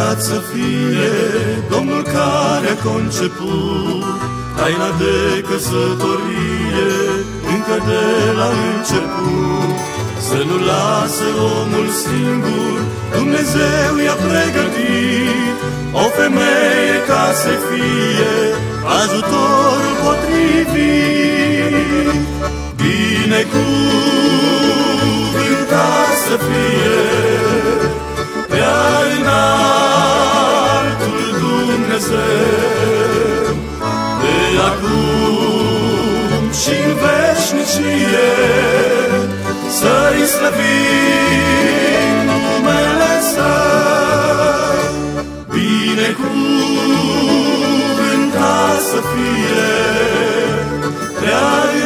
lăudat să fie Domnul care a conceput taina de căsătorie încă de la început. Să nu lasă omul singur, Dumnezeu i-a pregătit o femeie ca să fie ajutorul potrivit. Binecuvântat să fie prea înaltul Dumnezeu, de acum și în veșnicie, să-i slăvim numele Său. Binecuvântat să fie prea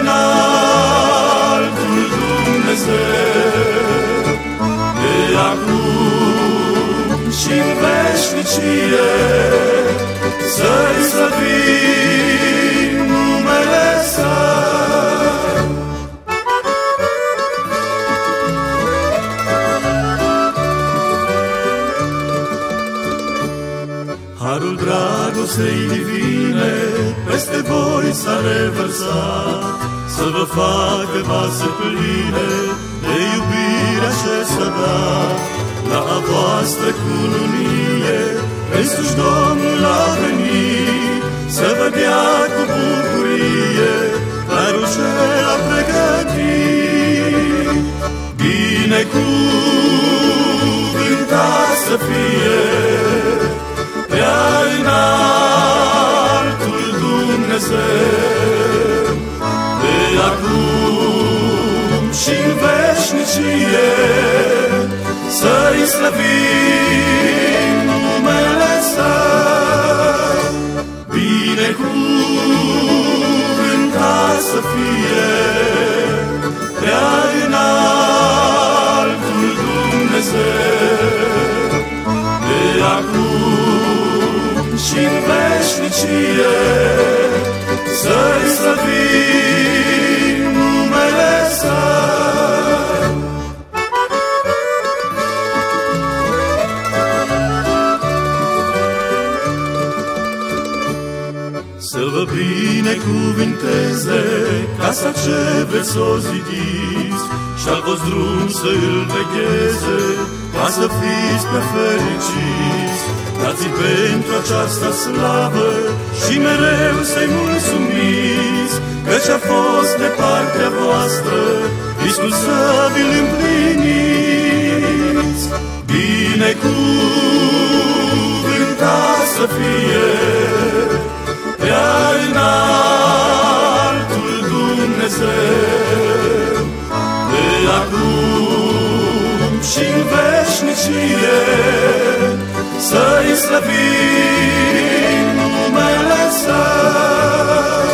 înaltul Dumnezeu, de acum și în veșnicie, să-i slăvim numele Său. Harul dragostei divine peste voi s-a revărsat, să vă facă vase pline de iubirea ce s-a dat. La a voastră cununie, însuși Domnul a venit, să vă dea cu bucurie darul ce l-a pregătit. Binecuvântat să fie prea înaltul Dumnezeu, de acum și în veșnicie, să-i slăvim numele Său. Binecuvântat să fie prea înaltul Dumnezeu, de acum și în veșnicie, să-i slăvim numele Său. Să vă binecuvinteze casa ce veți o zidiți, și-al vostru drum să îl vegheze, ca să fiți prea fericiți. Dați-i pentru această slavă și mereu să-i mulțumiți, căci a fost de partea voastră Iisus să vi-l împliniți. Binecuvântat să fie prea înaltul Dumnezeu, de acum și în veșnicie, să-i slăvim numele Său.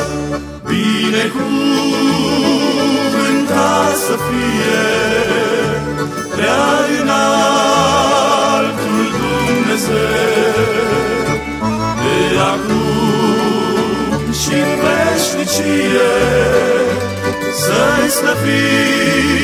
Binecuvântat să fie prea înaltul Dumnezeu, de acum și în veșnicie, să-i slăvim